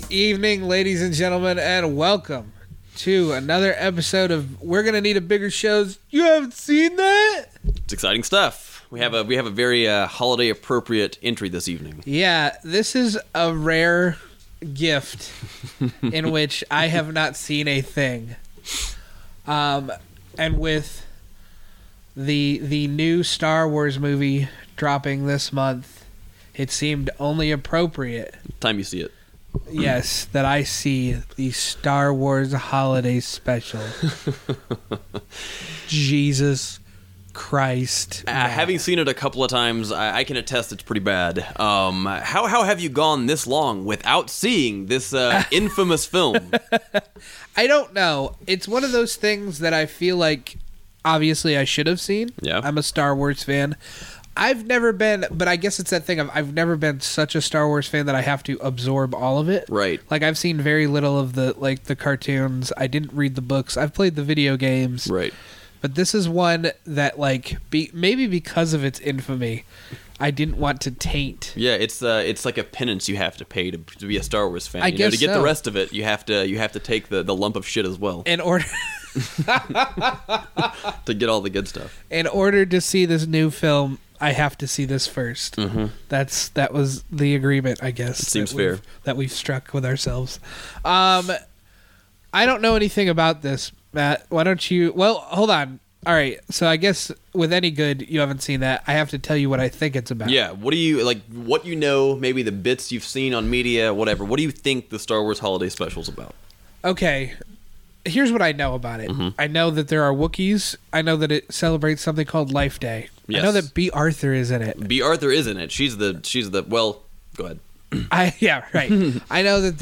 evening, ladies and gentlemen, and welcome to another episode of We're Gonna Need a Bigger Shows. You haven't seen that? It's exciting stuff. We have a very holiday appropriate entry this evening. Yeah, this is a rare gift in which I have not seen a thing. And with the new Star Wars movie dropping this month, it seemed only appropriate. Time you see it. Yes, that I see the Star Wars holiday special. Jesus Christ. Having seen it a couple of times, I can attest it's pretty bad. How have you gone this long without seeing this infamous film? I don't know. It's one of those things that I feel like, obviously, I should have seen. Yeah. I'm a Star Wars fan. I've never been, but I guess it's that thing of I've never been such a Star Wars fan that I have to absorb all of it. Right. Like, I've seen very little of the cartoons. I didn't read the books. I've played the video games. Right. But this is one that, like, maybe because of its infamy, I didn't want to taint. Yeah, it's like a penance you have to pay to be a Star Wars fan. I guess to get so. the rest of it, you have to take the lump of shit as well In order to get all the good stuff. in order to see this new film, I have to see this first. Mm-hmm. That was the agreement, I guess. It seems fair. That we've struck with ourselves. I don't know anything about this, Matt. Why don't you... Well, hold on. All right, so I guess with any good, you haven't seen that. I have to tell you what I think it's about. Yeah, what do you like? What you know? Maybe the bits you've seen on media, whatever. What do you think the Star Wars Holiday Special's about? Okay, here's what I know about it. Mm-hmm. I know that there are Wookiees. I know that it celebrates something called Life Day. Yes. I know that B. Arthur is in it. B. Arthur is in it. She's the. Well, go ahead. Yeah, right. I know that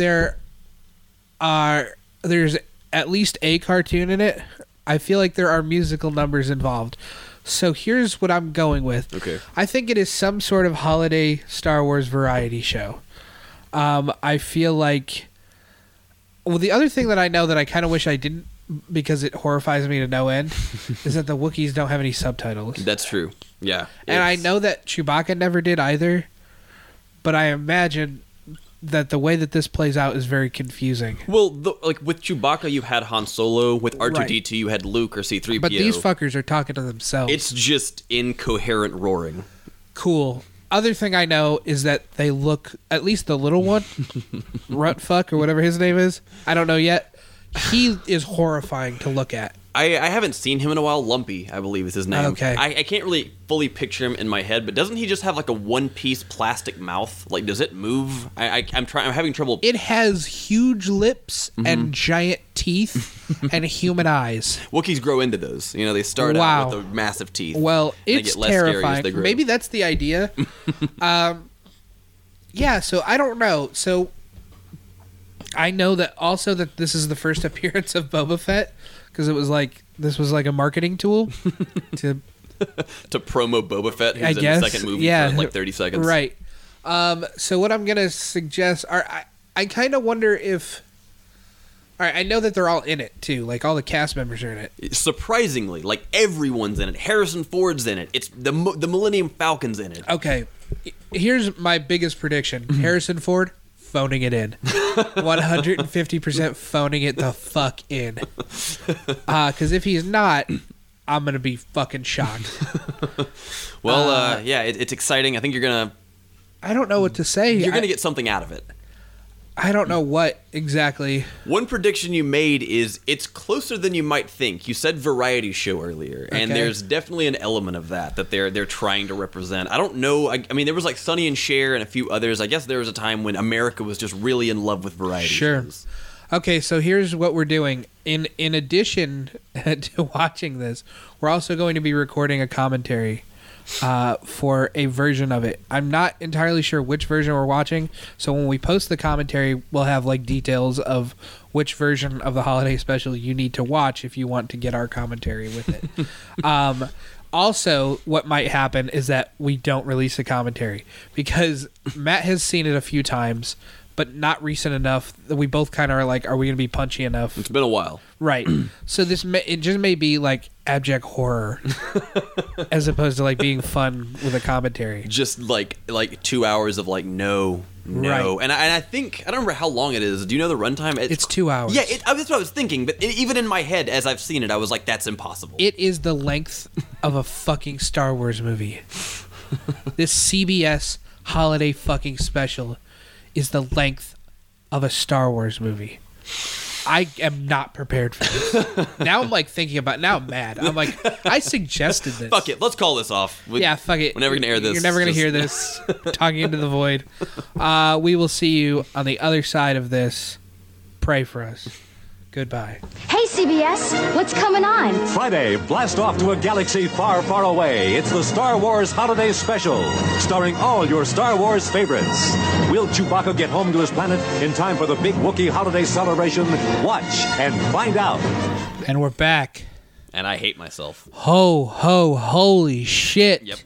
there's at least a cartoon in it. I feel like there are musical numbers involved. So here's what I'm going with. Okay. I think it is some sort of holiday Star Wars variety show. I feel like... Well, the other thing that I know that I kind of wish I didn't, because it horrifies me to no end, is that the Wookiees don't have any subtitles. That's true. Yeah. And I know that Chewbacca never did either, but I imagine that the way that this plays out is very confusing. Well, like with Chewbacca, you had Han Solo. With R2-D2, Right. you had Luke or C-3PO. But these fuckers are talking to themselves. It's just incoherent roaring. Cool. Other thing I know is that they look, at least the little one, Rutfuck or whatever his name is, I don't know yet, he is horrifying to look at. I haven't seen him in a while. Lumpy, I believe, is his name. Okay. I can't really fully picture him in my head, but doesn't he just have like a one-piece plastic mouth? Like, does it move? I'm having trouble. It has huge lips and giant teeth and human eyes. Wookiees grow into those. You know, they start Wow. out with the massive teeth. Well, and they it's get less scary as terrifying. they grow. Maybe that's the idea. Yeah, so I don't know. So I know that also that this is the first appearance of Boba Fett, because this was like a marketing tool to to promo Boba Fett, who's I in guess, the second movie yeah, for like 30 seconds. Right. So what I'm gonna suggest are I kind of wonder if. All right, I know that they're all in it too. Like all the cast members are in it. Surprisingly, like everyone's in it. Harrison Ford's in it. It's the Millennium Falcon's in it. Okay, here's my biggest prediction: Harrison Ford phoning it in, 150% phoning it the fuck in. Because if he's not, I'm gonna be fucking shocked. Well, yeah, it's exciting. I think I don't know what to say. you're gonna get something out of it. I don't know what exactly. One prediction you made is it's closer than you might think. You said variety show earlier, and Okay. there's definitely an element of that they're trying to represent. I don't know. I mean, there was like Sonny and Cher and a few others. I guess there was a time when America was just really in love with variety shows. Okay, so here's what we're doing. In addition to watching this, we're also going to be recording a commentary for a version of it. I'm not entirely sure which version we're watching, so when we post the commentary, we'll have like details of which version of the holiday special you need to watch if you want to get our commentary with it. Also, what might happen is that we don't release a commentary because Matt has seen it a few times. but not recent enough that we both kind of are like, are we going to be punchy enough? It's been a while. Right. So it just may be like abject horror as opposed to like being fun with a commentary. Just like 2 hours of like no. Right. And I think I don't remember how long it is. Do you know the runtime? It's 2 hours. Yeah, that's what I was thinking. But even in my head, as I've seen it, I was like, that's impossible. It is the length of a fucking Star Wars movie. This CBS holiday fucking special is the length of a Star Wars movie. I am not prepared for this. Now I'm like thinking about. Now I'm mad. I'm like, I suggested this. Fuck it. Let's call this off. Yeah, fuck it. We're never gonna air this. You're never gonna hear this. Talking into the void. We will see you on the other side of this. Pray for us. Goodbye. Hey, CBS, what's coming on? Friday, blast off to a galaxy far, far away. It's the Star Wars Holiday Special, starring all your Star Wars favorites. Will Chewbacca get home to his planet in time for the big Wookiee holiday celebration? Watch and find out. And we're back. And I hate myself. Ho, ho, holy shit. Yep.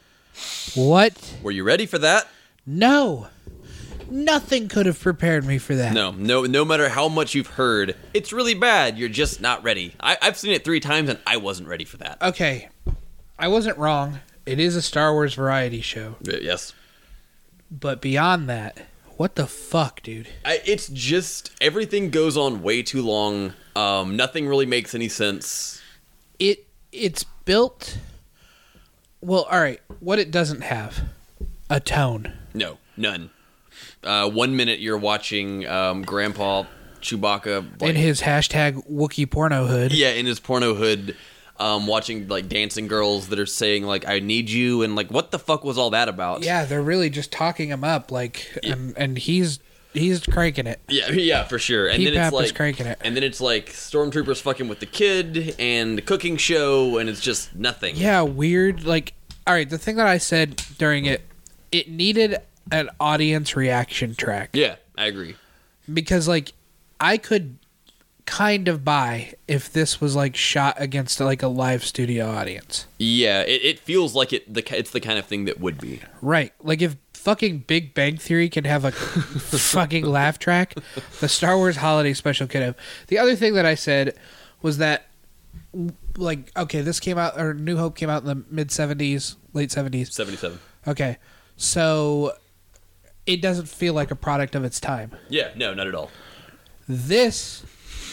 What? Were you ready for that? No. Nothing could have prepared me for that. No matter how much you've heard, it's really bad. You're just not ready. I've seen it 3 times, and I wasn't ready for that. Okay. I wasn't wrong. It is a Star Wars variety show. Yes. But beyond that, what the fuck, dude? It's just, everything goes on way too long. Nothing really makes any sense. It's built... Well, alright. What it doesn't have. A tone. No, none. 1 minute you're watching Grandpa Chewbacca in his hashtag Wookiee porno hood. Yeah, in his porno hood, watching like dancing girls that are saying like "I need you" and like what the fuck was all that about? Yeah, they're really just talking him up, like, and he's cranking it. Yeah, for sure. And then P-Pap it's like is cranking it. And then it's like stormtroopers fucking with the kid and the cooking show, and it's just nothing. Yeah, weird. Like, all right, the thing that I said during it needed an audience reaction track. Yeah, I agree. Because, like, I could kind of buy if this was, like, shot against, like, a live studio audience. Yeah, it feels like it's the kind of thing that would be. Right. Like, if fucking Big Bang Theory can have a fucking laugh track, the Star Wars Holiday Special could have. The other thing that I said was that, like, okay, this came out, or New Hope came out in the mid-70s, late 70s. 77. Okay. So... it doesn't feel like a product of its time. Yeah, no, not at all. This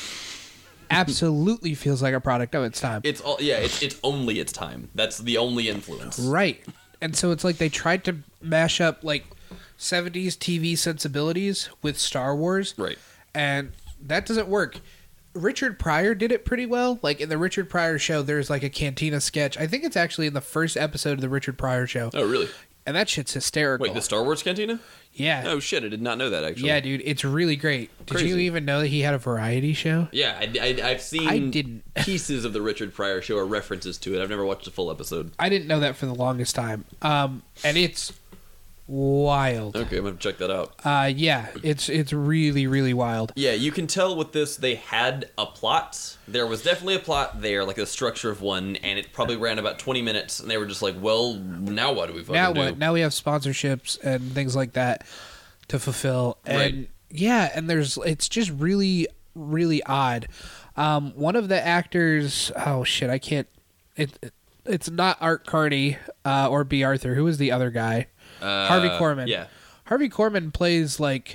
absolutely feels like a product of its time. It's only its time. That's the only influence. Right. And so it's like they tried to mash up like 70s TV sensibilities with Star Wars. Right. And that doesn't work. Richard Pryor did it pretty well. Like in the Richard Pryor show, there's like a cantina sketch. I think it's actually in the first episode of the Richard Pryor show. Oh, really? And that shit's hysterical. Wait, the Star Wars Cantina? Yeah. Oh, shit, I did not know that, actually. Yeah, dude, it's really great. Did you even know that he had a variety show? Yeah, I've seen I didn't. pieces of the Richard Pryor show or references to it. I've never watched a full episode. I didn't know that for the longest time. And it's wild. Okay, I'm going to check that out. Yeah, it's really, really wild. Yeah, you can tell with this, they had a plot. There was definitely a plot there, like a structure of one, and it probably ran about 20 minutes, and they were just like, well, now what do we fucking do? Now we have sponsorships and things like that to fulfill. And Right. yeah, and it's just really, really odd. One of the actors, oh shit, I can't, it's not Art Carney or B. Arthur. Who is the other guy? Harvey Korman. Yeah. Harvey Korman plays like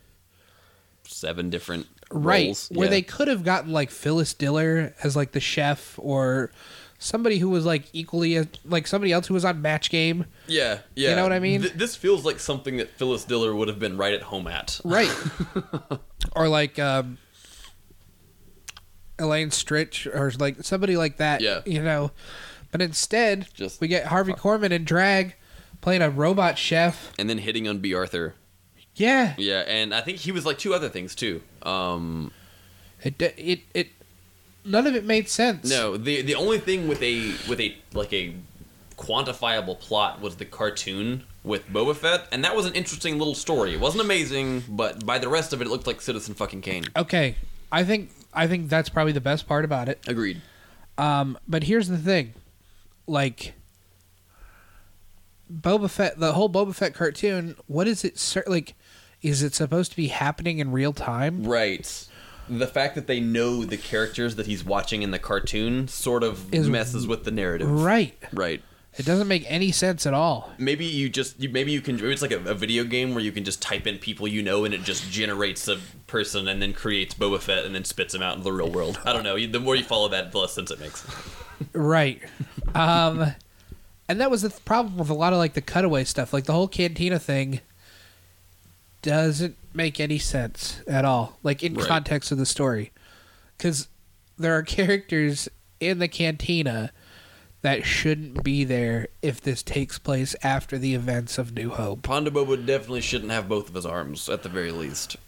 7 different right roles. where Yeah. they could have gotten like Phyllis Diller as like the chef or somebody who was like equally like somebody else who was on Match Game. Yeah. You know what I mean? This feels like something that Phyllis Diller would have been right at home at. Right. Or like Elaine Stritch or like somebody like that. Yeah. You know. But instead Just we get Harvey Korman in drag playing a robot chef. And then hitting on B. Arthur. Yeah. Yeah, and I think he was like 2 other things too. It none of it made sense. No, the only thing with a like a quantifiable plot was the cartoon with Boba Fett, and that was an interesting little story. It wasn't amazing, but by the rest of it, it looked like Citizen fucking Kane. Okay. I think that's probably the best part about it. Agreed. But here's the thing. Like Boba Fett, the whole Boba Fett cartoon, what is it like? is it supposed to be happening in real time? Right. The fact that they know the characters that he's watching in the cartoon sort of messes with the narrative. Right. Right. It doesn't make any sense at all. Maybe you can. Maybe it's like a video game where you can just type in people you know and it just generates a person and then creates Boba Fett and then spits him out into the real world. I don't know. The more you follow that, the less sense it makes. Right. And that was the problem with a lot of like the cutaway stuff. Like the whole Cantina thing doesn't make any sense at all. Like in context of the story. Because there are characters in the Cantina that shouldn't be there if this takes place after the events of New Hope. Ponda Boba definitely shouldn't have both of his arms, at the very least.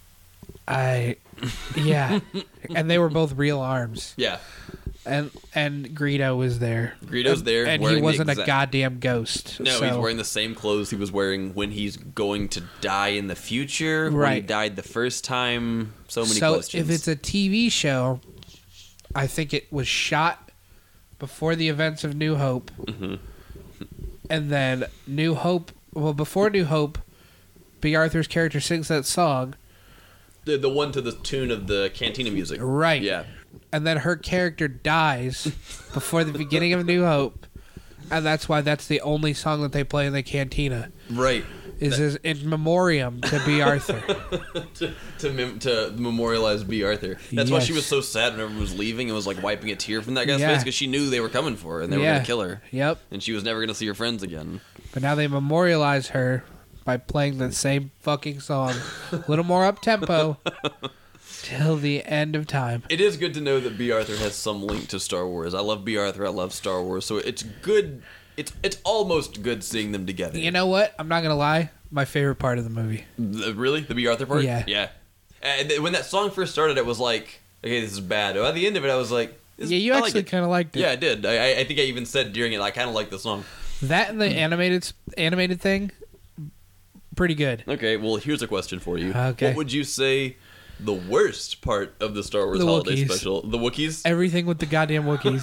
Yeah. And they were both real arms. Yeah. And Greedo was there. Greedo's there. And he wasn't a goddamn ghost. No, he's wearing the same clothes he was wearing when he's going to die in the future. When he died the first time. So many questions. So if it's a TV show, I think it was shot before the events of New Hope. Mm-hmm. And then New Hope... Well, before New Hope, B. Arthur's character sings that song. The one to the tune of the Cantina music. Right. Yeah. And then her character dies before the beginning of New Hope. And that's why that's the only song that they play in the Cantina. Right. Is in memoriam to B. Arthur. to memorialize B. Arthur. That's why she was so sad when everyone was leaving and was like wiping a tear from that guy's face because she knew they were coming for her and they were going to kill her. Yep. And she was never going to see her friends again. But now they memorialize her by playing the same fucking song. A little more up-tempo. Till the end of time. It is good to know that B. Arthur has some link to Star Wars. I love B. Arthur. I love Star Wars. So it's good. It's almost good seeing them together. You know what? I'm not going to lie. My favorite part of the movie. Really? The B. Arthur part? Yeah. Yeah. And when that song first started, it was like, okay, this is bad. At the end of it, I was like... Yeah, you actually kind of liked it. Yeah, I did. I think I even said during it, I kind of like the song. That and the animated thing, pretty good. Okay, well, here's a question for you. Okay. What would you say the worst part of the Star Wars Holiday Special? The Wookiees? Everything with the goddamn Wookiees.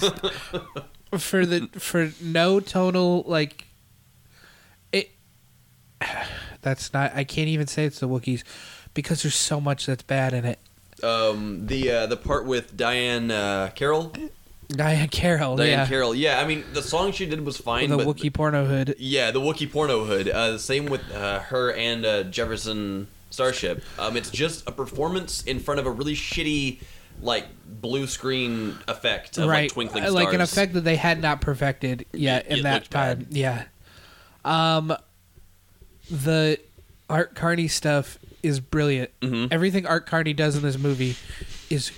for no tonal, like... it. That's not... I can't even say it's the Wookiees because there's so much that's bad in it. The part with Diane Carroll? Diane Carroll, Yeah, I mean, the song she did was fine. The Wookiee porno hood. Yeah, the Wookiee porno hood. Same with her and Jefferson Starship. It's just a performance in front of a really shitty, like, blue screen effect of like twinkling stars. Like an effect that they had not perfected yet in that time. Bad. Yeah. The Art Carney stuff is brilliant. Mm-hmm. Everything Art Carney does in this movie is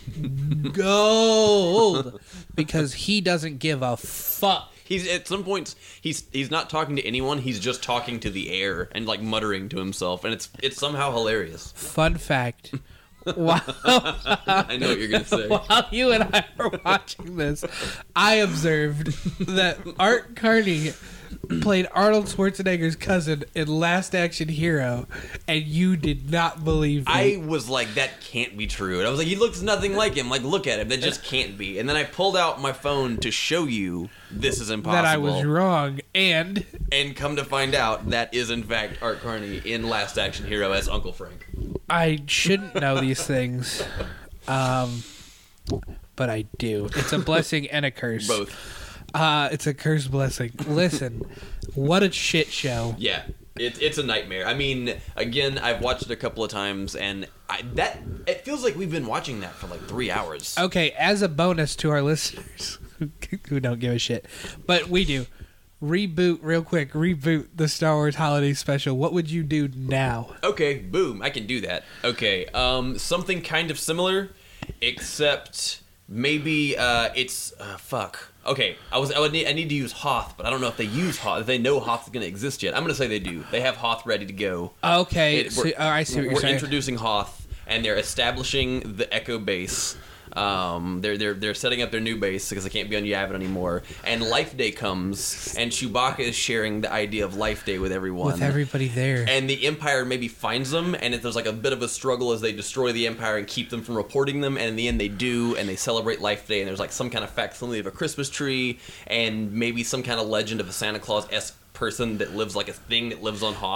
gold because he doesn't give a fuck. He's at some points he's not talking to anyone. He's just talking to the air and like muttering to himself, and it's somehow hilarious. Fun fact. Wow. I know what you're gonna say. While you and I were watching this, I observed that Art Carney played Arnold Schwarzenegger's cousin in Last Action Hero, and you did not believe me. I was like, that can't be true. And I was like, he looks nothing like him. Like, look at him. That just can't be. And then I pulled out my phone to show you this is impossible. That I was wrong. And come to find out, that is in fact Art Carney in Last Action Hero as Uncle Frank. I shouldn't know these things. But I do. It's a blessing and a curse. Both. It's a cursed blessing. Listen, what a shit show. Yeah, it's a nightmare. I mean, again, I've watched it a couple of times, and it feels like we've been watching that for like 3 hours. Okay, as a bonus to our listeners who don't give a shit, but we do. Reboot the Star Wars Holiday Special. What would you do now? Okay, boom, I can do that. Okay, something kind of similar, except maybe it's fuck. Okay, I need to use Hoth, but I don't know if they use Hoth. If they know Hoth's going to exist yet, I'm going to say they do. They have Hoth ready to go. Okay, I see what you're saying. We're introducing Hoth, and they're establishing the Echo base. They're setting up their new base because they can't be on Yavin anymore. And Life Day comes, and Chewbacca is sharing the idea of Life Day with everyone. With everybody there. And the Empire maybe finds them, and there's like a bit of a struggle as they destroy the Empire and keep them from reporting them. And in the end, they do, and they celebrate Life Day. And there's like some kind of facsimile of a Christmas tree, and maybe some kind of legend of a Santa Claus-esque person that lives like a thing that lives on Hoth.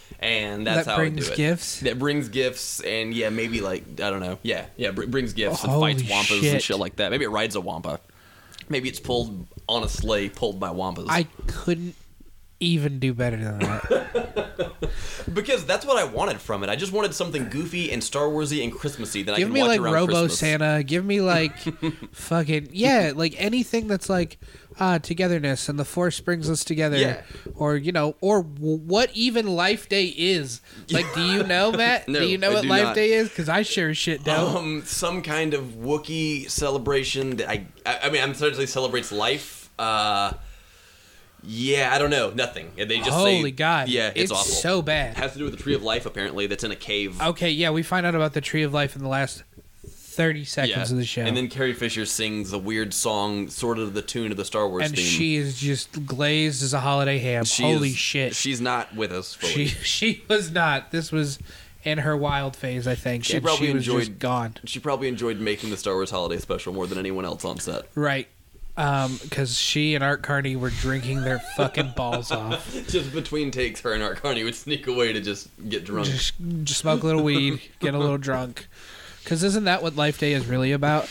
And that's that how I do brings it. gifts. That brings gifts, and yeah, maybe like I don't know. Yeah, brings gifts and Holy fights wampas shit. and shit like that. Maybe it rides a wampa. Maybe it's pulled on a sleigh, pulled by wampas. I couldn't even do better than that. Because that's what I wanted from it. I just wanted something goofy and Star Warsy and Christmassy that I Give can me watch like around Robo Christmas. Santa. Give me like fucking like anything that's like togetherness and the Force brings us together. Yeah. Or or what even Life Day is. Like, do you know, Matt? No, do you know I what do Life not. Day is? Because I sure as shit don't. Some kind of Wookiee celebration that I mean, I'm certainly celebrates life. Yeah, I don't know. Nothing. They just say, Holy God. Yeah, it's awful. So bad. It has to do with the Tree of Life, apparently, that's in a cave. Okay, yeah, we find out about the Tree of Life in the last 30 seconds of the show. And then Carrie Fisher sings a weird song, sort of the tune of the Star Wars and theme. she is just glazed as a holiday ham. Holy shit. She's not with us fully. She was not. This was in her wild phase, I think. She and probably she was enjoyed just gone. She probably enjoyed making the Star Wars Holiday Special more than anyone else on set. Right. Because she and Art Carney were drinking their fucking balls off. Just between takes, her and Art Carney would sneak away to just get drunk. Just smoke a little weed, get a little drunk. Because isn't that what Life Day is really about?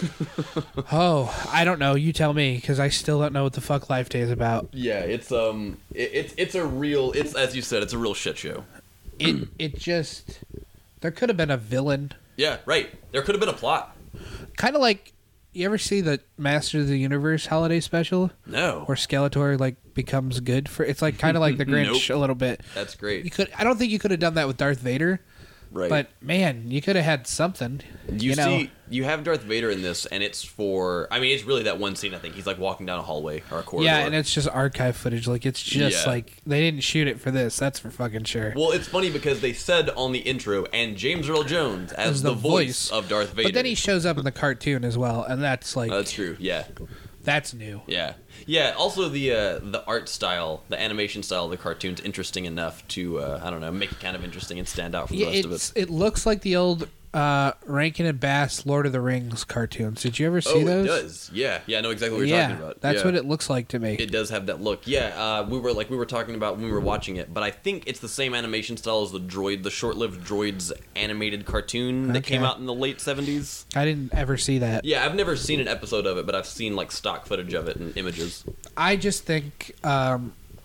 Oh, I don't know. You tell me, because I still don't know what the fuck Life Day is about. Yeah, it's a real, it's as you said, it's a real shit show. It just, there could have been a villain. Yeah, right. There could have been a plot. Kind of like, you ever see the Master of the Universe holiday special? No. Where Skeletor like becomes good for, it's like kind of like the Grinch Nope. a little bit. That's great. I don't think you could have done that with Darth Vader. Right. But man, you could have had something. You know. see, you have Darth Vader in this, and it's for, I mean, it's really that one scene, I think. He's like walking down a hallway or a corridor. Yeah, and it's just archive footage. Like, it's just Yeah. like, they didn't shoot it for this. That's for fucking sure. Well, it's funny because they said on the intro, and James Earl Jones as As the the voice voice. of Darth Vader. But then he shows up in the cartoon as well, and that's like, That's true, yeah. that's new. Yeah. Yeah, also the art style, the animation style of the cartoon's interesting enough to, I don't know, make it kind of interesting and stand out from the Yeah, rest of it. it looks like the old Rankin and Bass Lord of the Rings cartoons. Did you ever see those? It does. Yeah. Yeah, I know exactly what you're talking about. That's Yeah. what it looks like to me. It does have that look. Yeah, we were talking about when we were watching it, but I think it's the same animation style as the short-lived Droids animated cartoon that came Okay. out in the late 70s. I didn't ever see that. Yeah, I've never seen an episode of it, but I've seen like stock footage of it and images. I just think that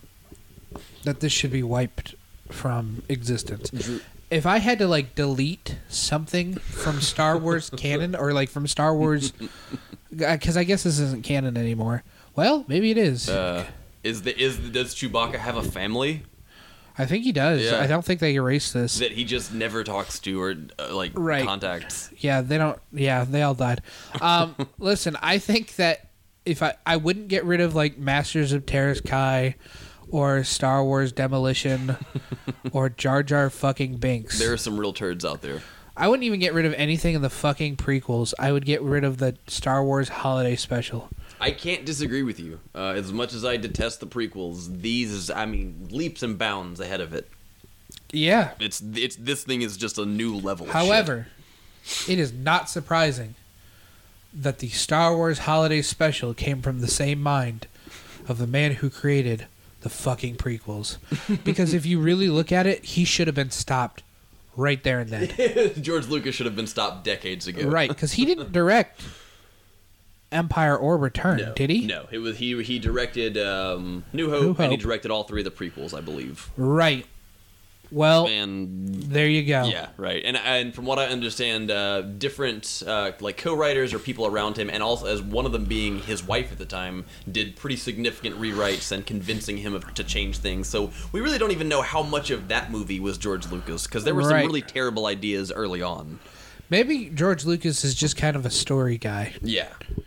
this should be wiped from existence. If I had to like delete something from Star Wars canon or like from Star Wars, because I guess this isn't canon anymore. Well, maybe it is. Does Chewbacca have a family I think he does. Yeah. I don't think they erased this. that he just never talks to or Right. contacts? Yeah, they don't. Yeah, they all died. Listen, I think that if I wouldn't get rid of like Masters of Terras Kai or Star Wars Demolition or Jar Jar fucking Binks. There are some real turds out there. I wouldn't even get rid of anything in the fucking prequels. I would get rid of the Star Wars Holiday Special. I can't disagree with you. As much as I detest the prequels, these, I mean, leaps and bounds ahead of it. Yeah. It's this thing is just a new level. of However, it is not surprising that the Star Wars Holiday Special came from the same mind of the man who created the fucking prequels. Because if you really look at it, he should have been stopped right there and then. shit. George Lucas should have been stopped decades ago. Right, because he didn't direct Empire or Return, No, did he? No, it was he directed New Hope, New and he Hope. directed all three of the prequels, I believe. Right. Well, And there you go. yeah, right. And from what I understand, different like co-writers or people around him, and also as one of them being his wife at the time, did pretty significant rewrites and convincing him to change things. So we really don't even know how much of that movie was George Lucas, because there were some Right. really terrible ideas early on. Maybe George Lucas is just kind of a story guy Yeah.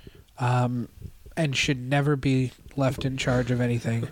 and should never be left in charge of anything.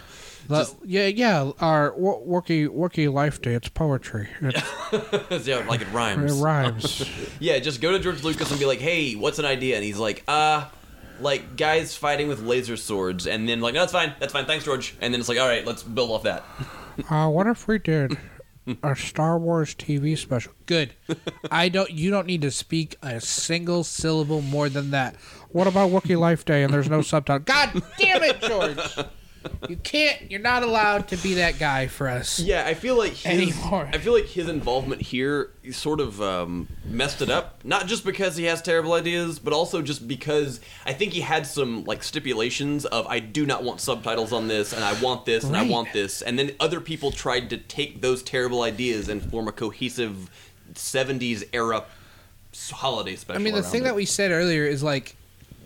Our Wookiee Life Day, it's poetry. Yeah, like it It rhymes. rhymes. Yeah, just go to George Lucas and be like, "Hey, what's an idea?" And he's like, like guys fighting with laser swords." And then like, "No, that's fine, thanks, George." And then it's like, "All right, let's build off that." What if we did a Star Wars TV special? Good. You don't need to speak a single syllable more than that. What about Wookiee Life Day and there's no subtitle? God damn it, George! You're not allowed to be that guy for us. Yeah, I feel like Anymore. his involvement here sort of messed it up. Not just because he has terrible ideas, but also just because I think he had some like stipulations of I do not want subtitles on this, and I want this, and I Right. want this, and then other people tried to take those terrible ideas and form a cohesive 70s era holiday special. I mean, the around thing it. that we said earlier is like,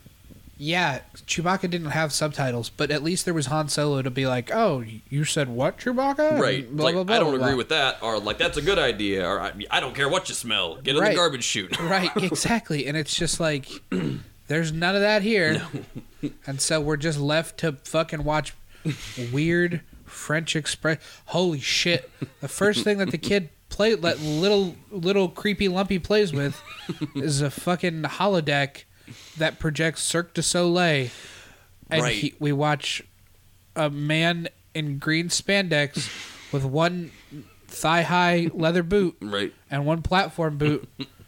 yeah, Chewbacca didn't have subtitles, but at least there was Han Solo to be like, oh, you said what, Chewbacca? And Right, blah, like blah, blah, I don't blah, agree blah. with that, or like that's a good idea, or I don't care what you smell, get in Right. the garbage chute. Right, exactly. And it's just like, there's none of that here. And so we're just left to fucking watch weird French Express. Holy shit. The first thing that the kid played, that little creepy lumpy plays with, is a fucking holodeck that projects Cirque du Soleil. And Right. we watch a man in green spandex with one thigh-high leather boot Right. and one platform boot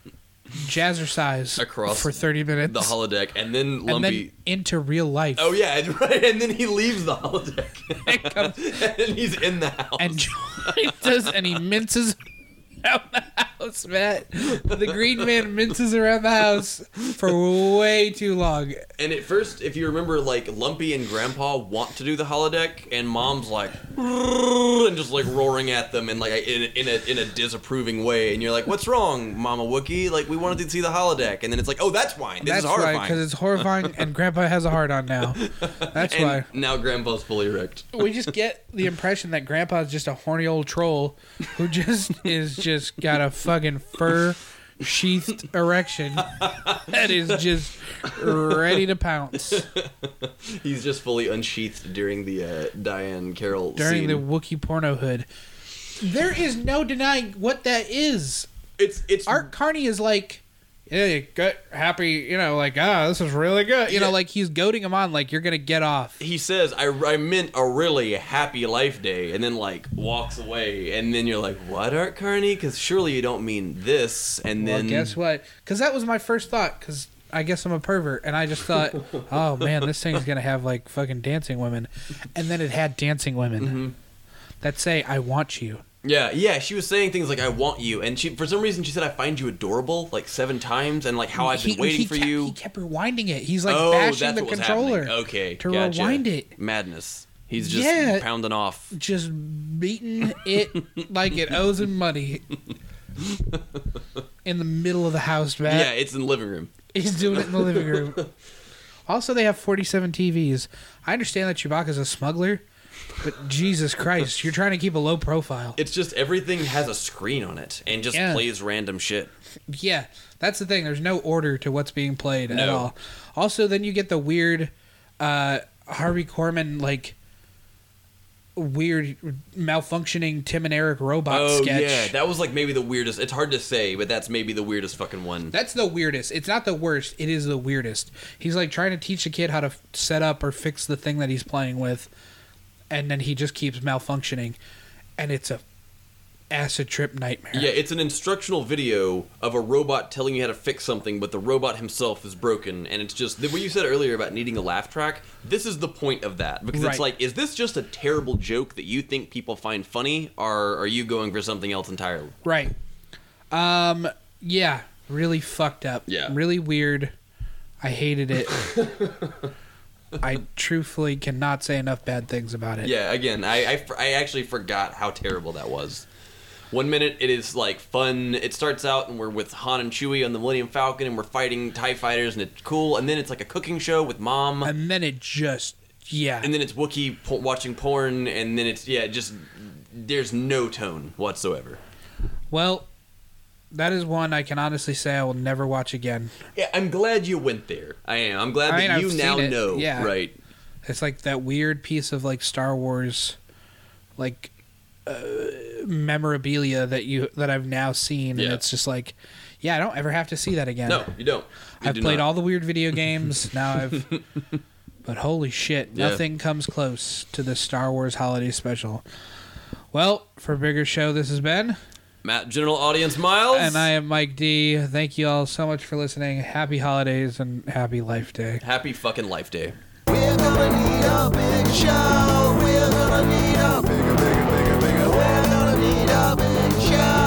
jazzercise Across for 30 minutes. The holodeck, and then and Lumpy. then into real life. Oh yeah, right. And then he leaves the holodeck, comes- and he's in the house. And joins and he minces around the house, Matt. The green man minces around the house for way too long. And at first, if you remember, like Lumpy and Grandpa want to do the holodeck, and Mom's like, and just like roaring at them, and like in a disapproving way, and you're like, "What's wrong, Mama Wookie? Like we wanted to see the holodeck," and then it's like, "Oh, that's fine. This That's is horrifying." right, because it's horrifying, and Grandpa has a hard on now. That's and why. now Grandpa's fully erect. We just get the impression that Grandpa's just a horny old troll who just got a fucking fur sheathed erection that is just ready to pounce He's just fully unsheathed during the Diane Carroll during scene. the Wookiee porno hood. There is no denying what that is. It's Art Carney is like, yeah, you got happy, like, this is really good. Yeah. Like he's goading him on, like, you're going to get off. He says, I meant a really happy life day, and then, like, walks away, and then you're like, what, Art Carney? Because surely you don't mean this, and Well, then... guess what? Because that was my first thought, because I guess I'm a pervert, and I just thought, oh, man, this thing's going to have, like, fucking dancing women. And then it had dancing women that say, I want you. Yeah, she was saying things like, I want you, and for some reason she said, I find you adorable, like 7 times, and like how I've been waiting for you. He kept rewinding it. He's, like, Oh, bashing that's the what was controller happening. Okay, to gotcha. rewind it. Madness. He's just pounding off. Just beating it like it owes him money. In the middle of the house, man. Yeah, it's in the living room. He's doing it in the living room. Also, they have 47 TVs. I understand that Chewbacca's a smuggler, but Jesus Christ, you're trying to keep a low profile. It's just everything has a screen on it, and just Yeah. plays random shit. Yeah, that's the thing. There's no order to what's being played at No. all. Also, then you get the weird Harvey Korman, like, weird malfunctioning Tim and Eric robot Oh, sketch. yeah, that was like maybe the weirdest. It's hard to say, but that's maybe the weirdest fucking one. That's the weirdest. It's not the worst. It is the weirdest. He's like trying to teach a kid how to set up or fix the thing that he's playing with, and then he just keeps malfunctioning, and it's a acid trip nightmare. Yeah, it's an instructional video of a robot telling you how to fix something, but the robot himself is broken, and it's just what you said earlier about needing a laugh track. This is the point of that, because Right. it's like, is this just a terrible joke that you think people find funny, or are you going for something else entirely? Right. Yeah. Really fucked up. Yeah. Really weird. I hated it. I truthfully cannot say enough bad things about it. Yeah, again, I actually forgot how terrible that was. 1 minute it is like fun. It starts out and we're with Han and Chewie on the Millennium Falcon and we're fighting TIE fighters and it's cool. And then it's like a cooking show with Mom. And then it just, yeah. And then it's Wookiee watching porn. And then it's, just, there's no tone whatsoever. Well, that is one I can honestly say I will never watch again. Yeah, I'm glad you went there. I am. I'm glad that I've you seen now it. know. Yeah. Right. It's like that weird piece of like Star Wars, like memorabilia that I've now seen, and Yeah. it's just like, yeah, I don't ever have to see that again. No, you don't. I've played all the weird video games. Now I've, but holy shit, Yeah. nothing comes close to the Star Wars Holiday Special. Well, for Bigger Show, this has been Matt, General Audience Miles. and I am Mike D. Thank you all so much for listening. Happy holidays and happy Life Day. Happy fucking Life Day. We're gonna need a big show. We're gonna need a bigger. We're gonna need a big show.